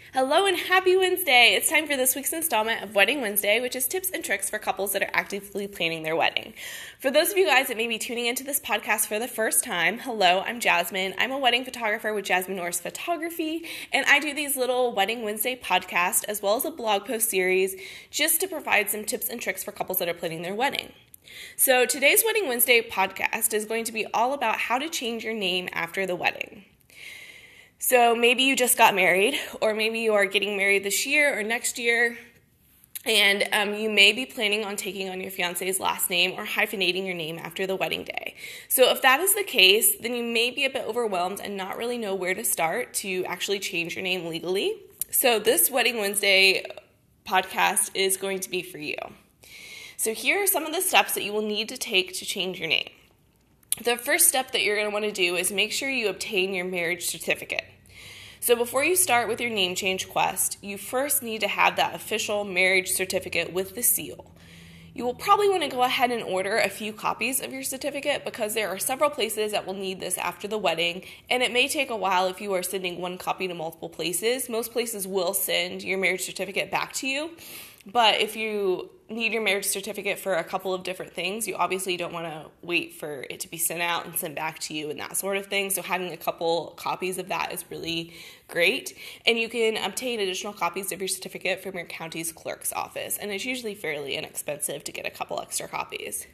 Hello and happy Wednesday! It's time for this week's installment of Wedding Wednesday, which is tips and tricks for couples that are actively planning their wedding. For those of you guys that may be tuning into this podcast for the first time, hello, I'm Jasmine. I'm a wedding photographer with Jasmine Norris Photography, and I do these little Wedding Wednesday podcasts as well as a blog post series just to provide some tips and tricks for couples that are planning their wedding. So today's Wedding Wednesday podcast is going to be all about how to change your name after the wedding. So maybe you just got married, or maybe you are getting married this year or next year, and you may be planning on taking on your fiance's last name or hyphenating your name after the wedding day. So if that is the case, then you may be a bit overwhelmed and not really know where to start to actually change your name legally. So this Wedding Wednesday podcast is going to be for you. So here are some of the steps that you will need to take to change your name. The first step that you're going to want to do is make sure you obtain your marriage certificate. So before you start with your name change quest, you first need to have that official marriage certificate with the seal. You will probably want to go ahead and order a few copies of your certificate because there are several places that will need this after the wedding, and it may take a while if you are sending one copy to multiple places. Most places will send your marriage certificate back to you, but if you need your marriage certificate for a couple of different things, you obviously don't want to wait for it to be sent out and sent back to you and that sort of thing. So having a couple copies of that is really great. And you can obtain additional copies of your certificate from your county's clerk's office. And it's usually fairly inexpensive to get a couple extra copies.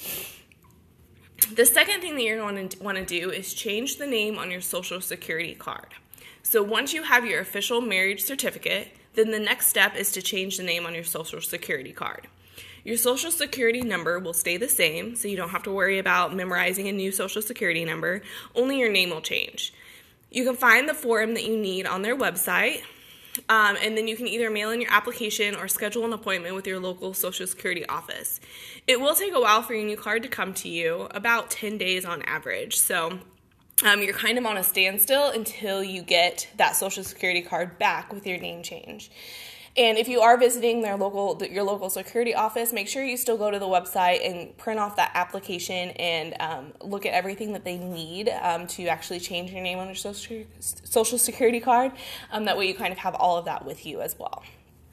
The second thing that you're going to want to do is change the name on your Social Security card. So once you have your official marriage certificate, then the next step is to change the name on your Social Security card. Your Social Security number will stay the same, so you don't have to worry about memorizing a new Social Security number. Only your name will change. You can find the form that you need on their website, and then you can either mail in your application or schedule an appointment with your local Social Security office. It will take a while for your new card to come to you, about 10 days on average, so you're kind of on a standstill until you get that Social Security card back with your name change. And if you are visiting your local security office, make sure you still go to the website and print off that application and look at everything that they need to actually change your name on your Social Security card. That way you kind of have all of that with you as well.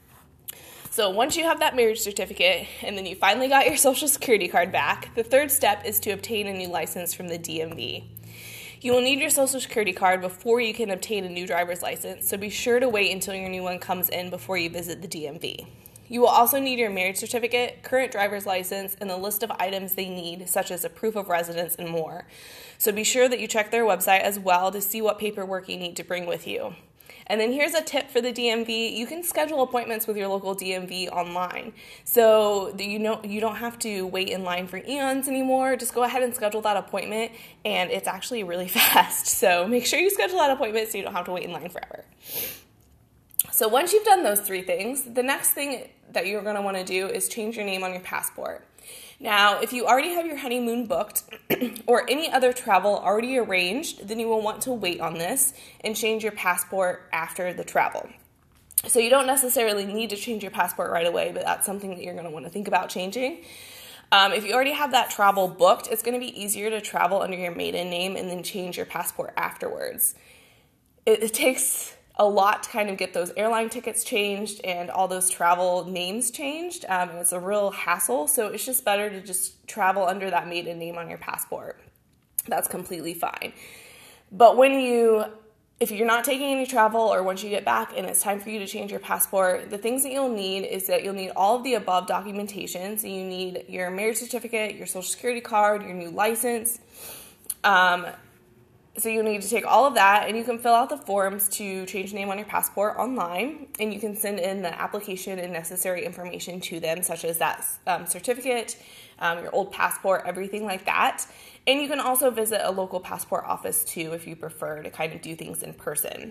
So once you have that marriage certificate and then you finally got your Social Security card back, the third step is to obtain a new license from the DMV. You will need your Social Security card before you can obtain a new driver's license, so be sure to wait until your new one comes in before you visit the DMV. You will also need your marriage certificate, current driver's license, and the list of items they need, such as a proof of residence and more. So be sure that you check their website as well to see what paperwork you need to bring with you. And then here's a tip for the DMV. You can schedule appointments with your local DMV online. So that you don't have to wait in line for eons anymore. Just go ahead and schedule that appointment, and it's actually really fast. So make sure you schedule that appointment so you don't have to wait in line forever. So once you've done those three things, the next thing that you're going to want to do is change your name on your passport. Now, if you already have your honeymoon booked or any other travel already arranged, then you will want to wait on this and change your passport after the travel. So you don't necessarily need to change your passport right away, but that's something that you're going to want to think about changing. If you already have that travel booked, it's going to be easier to travel under your maiden name and then change your passport afterwards. It takes a lot to kind of get those airline tickets changed and all those travel names changed. It's a real hassle, so it's just better to just travel under that maiden name on your passport. That's completely fine. But if you're not taking any travel or once you get back and it's time for you to change your passport, the things that you'll need is that you'll need all of the above documentation. So you need your marriage certificate, your Social Security card, your new license. So you'll need to take all of that, and you can fill out the forms to change the name on your passport online, and you can send in the application and necessary information to them, such as that certificate, your old passport, everything like that. And you can also visit a local passport office, too, if you prefer to kind of do things in person.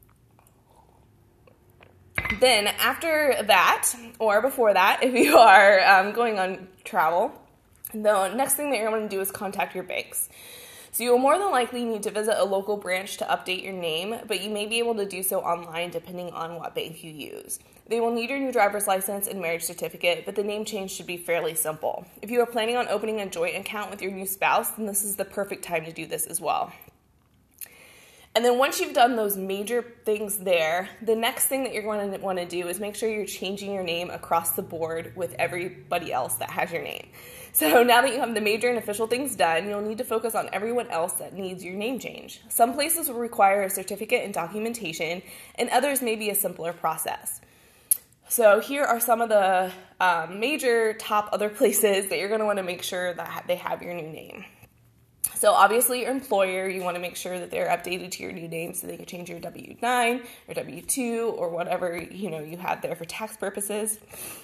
Then after that, or before that, if you are going on travel, the next thing that you're going to do is contact your banks. So you will more than likely need to visit a local branch to update your name, but you may be able to do so online depending on what bank you use. They will need your new driver's license and marriage certificate, but the name change should be fairly simple. If you are planning on opening a joint account with your new spouse, then this is the perfect time to do this as well. And then once you've done those major things there, the next thing that you're going to want to do is make sure you're changing your name across the board with everybody else that has your name. So now that you have the major and official things done, you'll need to focus on everyone else that needs your name change. Some places will require a certificate and documentation, and others may be a simpler process. So here are some of the major top other places that you're going to want to make sure that they have your new name. So obviously your employer, you want to make sure that they're updated to your new name so they can change your W-9 or W-2 or whatever, you have there for tax purposes,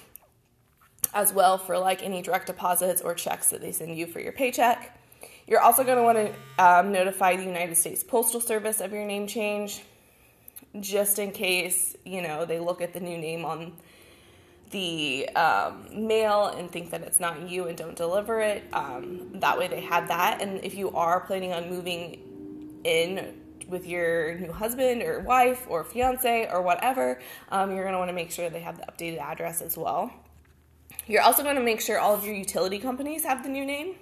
as well for like any direct deposits or checks that they send you for your paycheck. You're also going to want to notify the United States Postal Service of your name change, just in case, they look at the new name on the mail and think that it's not you and don't deliver it. That way they have that. And if you are planning on moving in with your new husband or wife or fiance or whatever, you're going to want to make sure they have the updated address as well. You're also going to make sure all of your utility companies have the new name.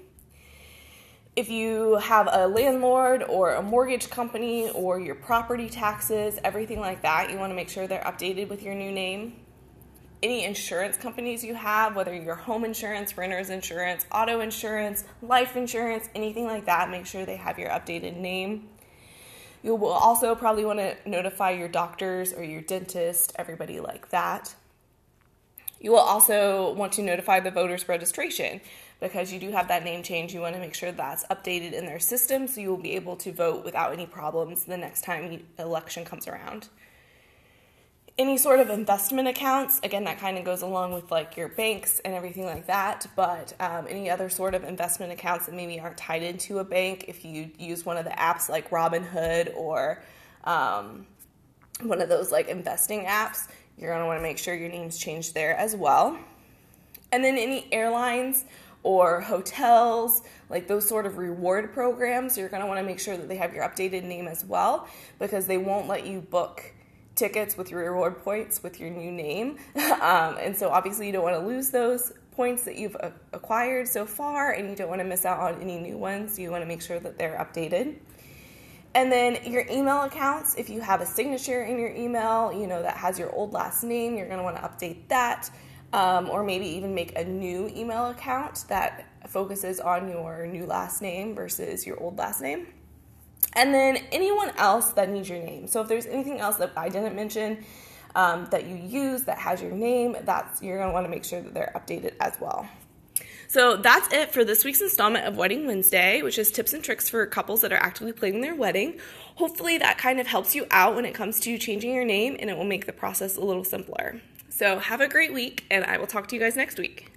If you have a landlord or a mortgage company or your property taxes, everything like that, you want to make sure they're updated with your new name. Any insurance companies you have, whether your home insurance, renter's insurance, auto insurance, life insurance, anything like that, make sure they have your updated name. You will also probably want to notify your doctors or your dentist, everybody like that. You will also want to notify the voters registration because you do have that name change. You want to make sure that's updated in their system so you will be able to vote without any problems the next time the election comes around. Any sort of investment accounts, again, that kind of goes along with like your banks and everything like that, but any other sort of investment accounts that maybe aren't tied into a bank, if you use one of the apps like Robinhood or one of those like investing apps, you're going to want to make sure your name's changed there as well. And then any airlines or hotels, like those sort of reward programs, you're going to want to make sure that they have your updated name as well because they won't let you book tickets with your reward points with your new name. And so obviously you don't want to lose those points that you've acquired so far, and you don't want to miss out on any new ones. So you want to make sure that they're updated. And then your email accounts, if you have a signature in your email, that has your old last name, you're going to want to update that. Or maybe even make a new email account that focuses on your new last name versus your old last name. And then anyone else that needs your name. So if there's anything else that I didn't mention that you use that has your name, you're going to want to make sure that they're updated as well. So that's it for this week's installment of Wedding Wednesday, which is tips and tricks for couples that are actively planning their wedding. Hopefully that kind of helps you out when it comes to changing your name, and it will make the process a little simpler. So have a great week, and I will talk to you guys next week.